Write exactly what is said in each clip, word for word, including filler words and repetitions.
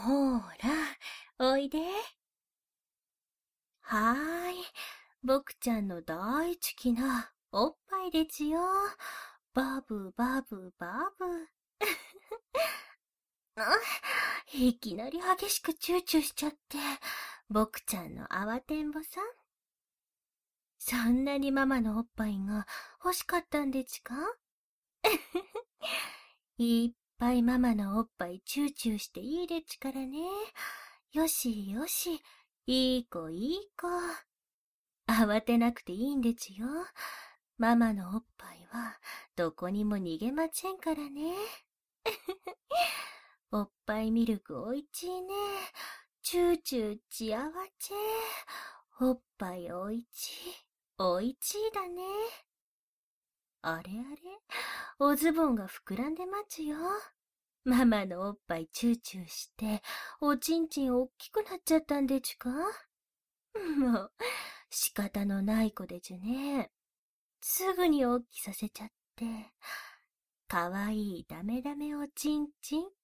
ほーら、おいで。はーい、僕ちゃんの大好きなおっぱいですよ。バブバブバブ。あ、いきなり激しくチューチューしちゃって、僕ちゃんの慌てんぼさん。そんなにママのおっぱいが欲しかったんでちか？いっぱいママのおっぱいチューチューしていいでちからね。よしよし、いい子いい子。慌てなくていいんでちよ。ママのおっぱいはどこにも逃げませんからね。おっぱいミルクおいちいね。チューチューちあわち。おっぱいおいちい、おいちいだね。あれあれ、おズボンが膨らんでますよ。ママのおっぱいチューチューして、おちんちんおっきくなっちゃったんでちゅか？もう、仕方のない子でちゅね。すぐにおっきさせちゃって。かわいいダメダメおちんちん。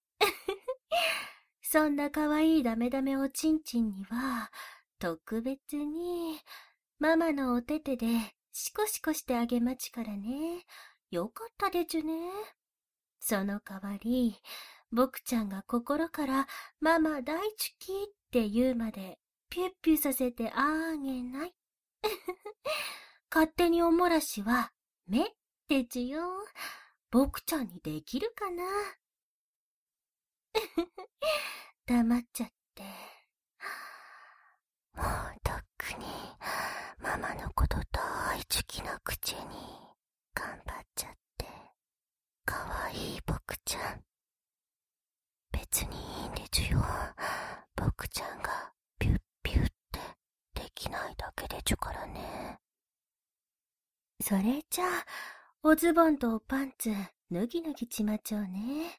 そんなかわいいダメダメおちんちんには、特別に、ママのお手手でシコシコしてあげまちからね。よかったでちゅね。その代わり、僕ちゃんが心からママ大好きって言うまでピュッピュさせてあげない。勝手におもらしは目ってちゅよ。僕ちゃんにできるかな？黙っちゃって。もうとっくにママのこと大好きなくちに頑張っちゃって。かわいい僕ちゃん。別にいいんですよ。僕ちゃんがピュッピュってできないだけでちゅからね。それじゃあ、おズボンとおパンツ脱ぎ脱ぎちまちょうね。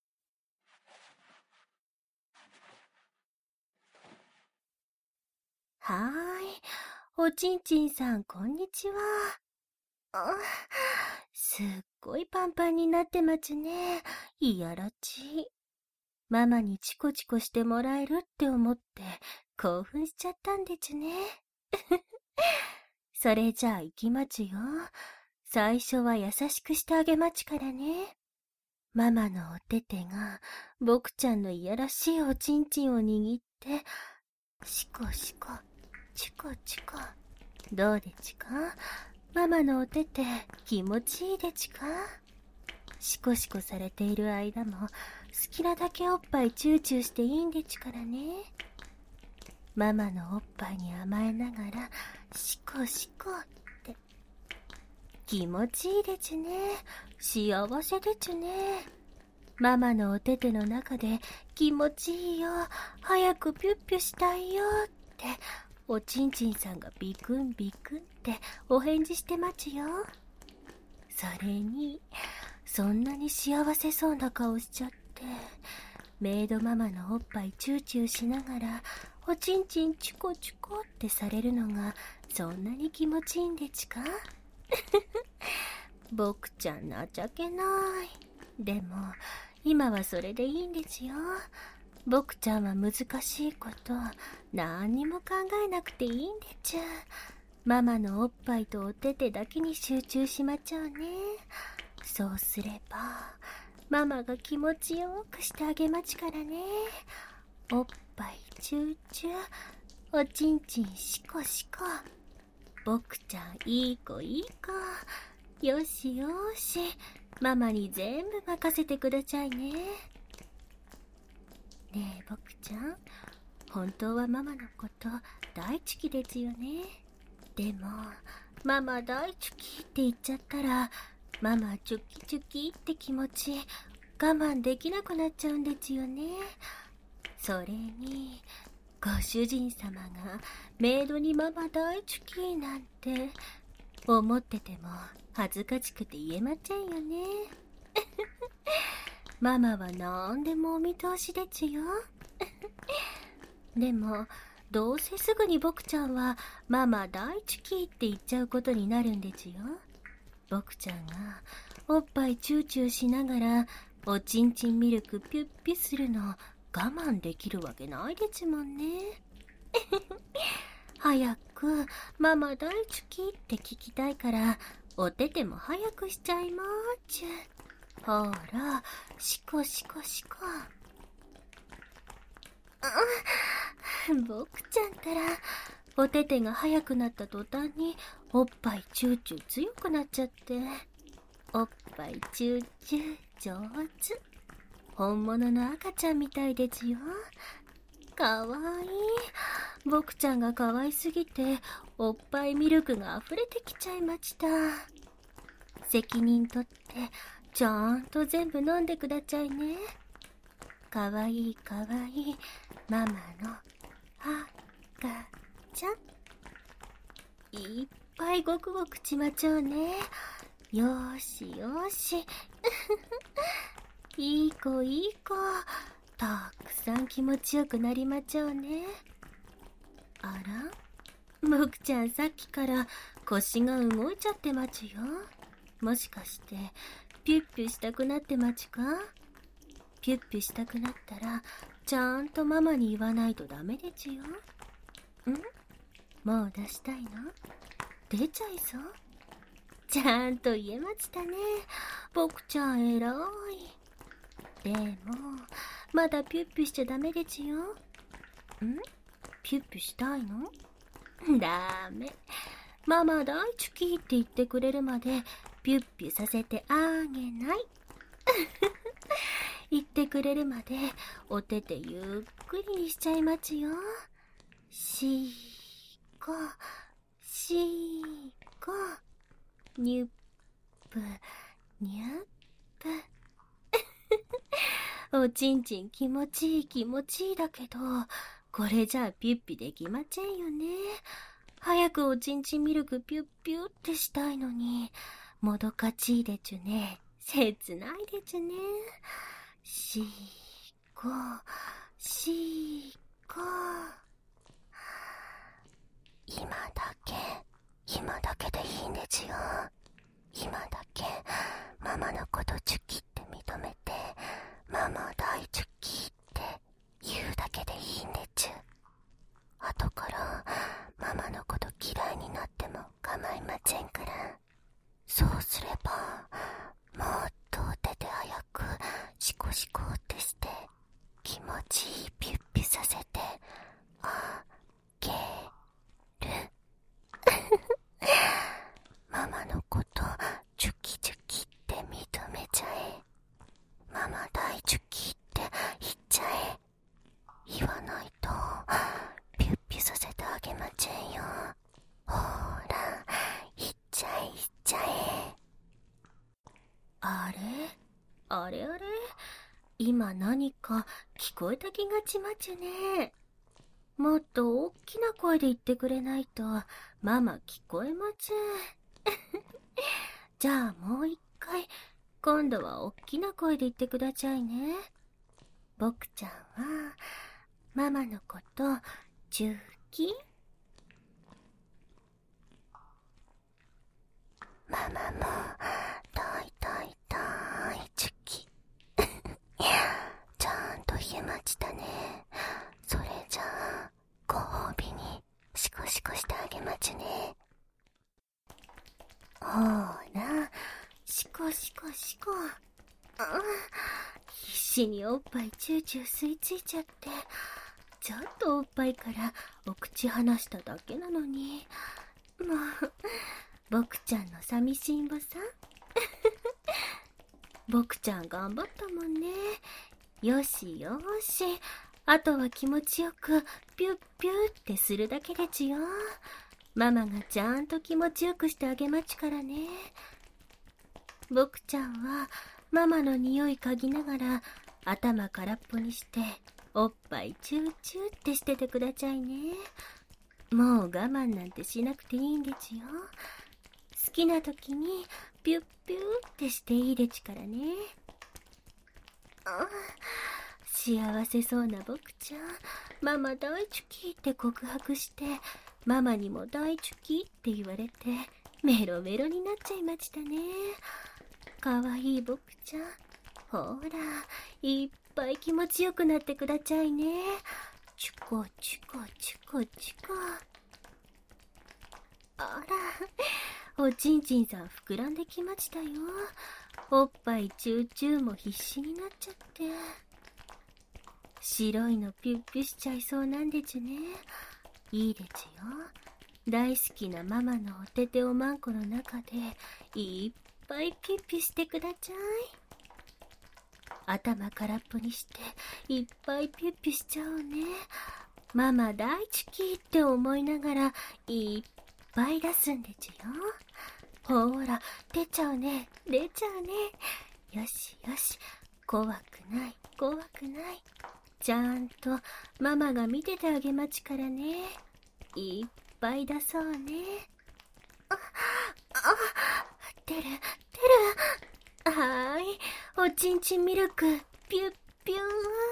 はーい。おちんちんさん、こんにちは。あ、すっごいパンパンになってますね。いやらちい。ママにチコチコしてもらえるって思って興奮しちゃったんでちゅね。それじゃあ行きまちよ。最初は優しくしてあげまちからね。ママのお手手が僕ちゃんのいやらしいおちんちんを握って、シコシコ、チコチコ。どうでちか？ママのお手手気持ちいいでちか？シコシコされている間も好きなだけおっぱいチューチューしていいんでちからね。ママのおっぱいに甘えながらシコシコって気持ちいいでちゅね。幸せでちゅね。ママのお手手の中で気持ちいいよ、早くピュッピュしたいよっておちんちんさんがビクンビクンってお返事してまちよ。それにそんなに幸せそうな顔しちゃって、メイドママのおっぱいチューチューしながらおちんちんチュコチュコってされるのがそんなに気持ちいいんでちか？僕ちゃん情けない。でも今はそれでいいんですよ。僕ちゃんは難しいこと何にも考えなくていいんでちゅ。ママのおっぱいとお手手だけに集中しまちゃうね。そうすればママが気持ちよくしてあげまちからね。おっぱいチューチュー、おちんちんシコシコ。僕ちゃんいい子いい子。よしよし、ママに全部任せてくださいね。ねえ僕ちゃん、本当はママのこと大好きですよね。でもママ大好きって言っちゃったら、ママチュキチュキって気持ち我慢できなくなっちゃうんですよね。それにご主人様がメイドにママ大好きなんて思ってても恥ずかしくて言えませんよね。ママはなんでもお見通しでちよ。でもどうせすぐに僕ちゃんはママ大好きって言っちゃうことになるんですよ。僕ちゃんがおっぱいチューチューしながらおちんちんミルクピュッピュするの我慢できるわけないでちもんね。早くママ大好きって聞きたいから、おてても早くしちゃいまーちゅ。ほら、しこしこしこ。僕ちゃんったら、おててが早くなった途端におっぱいチューチュー強くなっちゃって、おっぱいチューチュー上手。本物の赤ちゃんみたいですよ。かわいい。僕ちゃんがかわいすぎて、おっぱいミルクが溢れてきちゃいました。責任取って、ちゃんと全部飲んでくだちゃいね。かわいいかわいい、ママの赤ちゃん。いっぱいごくごくちまちょうね。よーしよーし。いい子いい子。たくさん気持ちよくなりまちょうね。あら、僕ちゃんさっきから腰が動いちゃってまちよ。もしかしてピュッピュしたくなってまちか？ピュッピュしたくなったらちゃんとママに言わないとダメでちよ。ん？もう出したいの？出ちゃいそう？ちゃんと言えましたね。僕ちゃん偉い。でもまだピュッピュしちゃダメでちよ。ん？ピュッピュしたいの？ダメ。ママ大好きって言ってくれるまでピュッピュさせてあげない。言ってくれるまでおててゆっくりにしちゃいまちよ。しーこ、しーこ、にゅっぷ、にゅっぷ。おちんちん気持ちいい気持ちいいだけど、これじゃあピュッピュできませんよね。早くおちんちんミルクピュッピュってしたいのに、もどかちいでちゅね。切ないでちゅね。しーこ、しーこ。今だけ、今だけでいいんですよ。今だけ、ママのことチュキって認めて、ママ大好きって言うだけでいいんでちゅ。後からママのこと嫌いになっても構いませんから。そうすればもっとおてて早くシコシコってして気持ちいいピュッピュさせてあげる。ママのことチュキチュキって認めちゃえ。ママ大好きって言っちゃえ。言わないとピュッピュさせてあげませんよ。ほーら、言っちゃえ言っちゃえ。あれあれあれ、今何か聞こえた気がしまちゅね。もっと大きな声で言ってくれないとママ聞こえまちゅ。じゃあもう一回、今度は大きな声で言ってくださいね。僕ちゃんはママのことチュキ？ママも大大大チュキ。ちゃんと言えましたね。それじゃあご褒美にシコシコしてあげまちゅね。ほーら、シコシコシコ。あ、必死におっぱいチューチュー吸い付いちゃって、ちょっとおっぱいからお口離しただけなのに。もう僕ちゃんの寂しんぼさ。僕ちゃん頑張ったもんね。よしよし、あとは気持ちよくピュッピュッってするだけでちよ。ママがちゃんと気持ちよくしてあげまちからね。僕ちゃんはママの匂い嗅ぎながら頭空っぽにしておっぱいチューチューってしててくだちゃいね。もう我慢なんてしなくていいんでちよ。好きな時にピュッピューってしていいでちからね。あ、幸せそうな僕ちゃん、ママ大好きって告白してママにも大好きって言われてメロメロになっちゃいましたね。かわいい僕ちゃん、ほらいっぱい気持ちよくなってくだちゃいね。チュコチュコチュコチュコ。あら、おちんちんさん膨らんできましたよ。おっぱいチューチューも必死になっちゃって。白いのピュッピュしちゃいそうなんでちゅね。いいでちゅよ。大好きなママのおてておまんこの中でいっぱいピュッピュしてくだちゃい。頭空っぽにしていっぱいピュッピュしちゃおうね。ママ大好きって思いながらいっぱい出すんでちゅよ。ほーら、出ちゃうね、出ちゃうね。よしよし、怖くない怖くない。ちゃんとママが見ててあげまちからね。いっぱい出そうね。あ、あ、出る、出る。はーい、おちんちんミルク、ピュッピュー。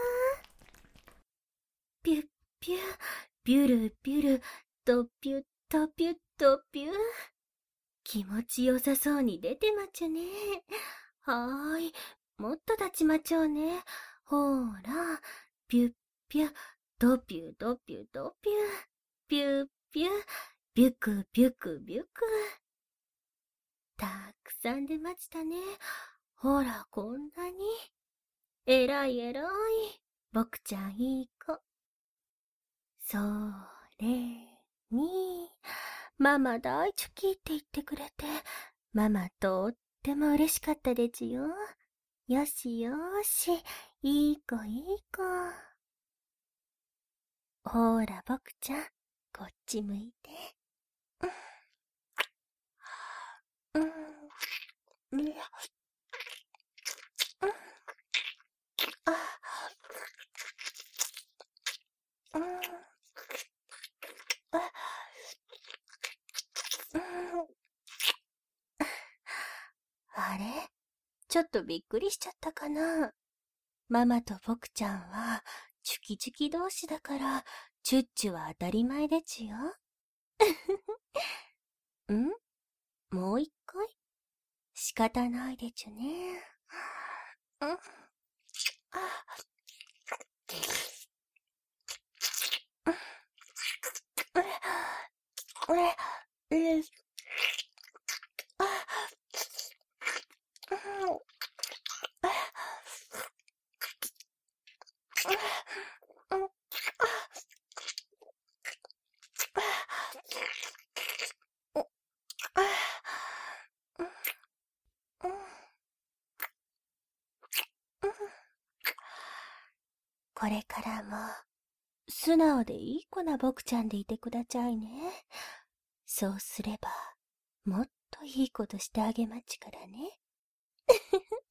ピュッピュー、ピュルピュル、とピュッとピュッとピュー。気持ちよさそうに出てまちゅね。はーい、もっと立ちまちょうね。ほーら、ピュッピュ、ドピュドピュドピュ、ピュッピュ、ビュクビュクビュク。たくさん出ましたね。ほら、こんなに。えらいえらい。僕ちゃんいい子。それに、ママ大好きって言ってくれて、ママとっても嬉しかったでちゅよ。よしよーし、いい子いい子。ほーら、僕ちゃん、こっち向いて。うん、うん、うん、あ、うん、あ、うん。あれ？ちょっとびっくりしちゃったかな。ママと僕ちゃんは、チュキチュキ同士だから、チュッチュは当たり前でちゅよ。ん？もう一回？仕方ないでちゅね。うん。あ、うん、うん、うん、あ、うん、うん、これからも、素直でいい子な僕ちゃんでいてくだちゃいね。そうすれば、もっといいことしてあげまちからね。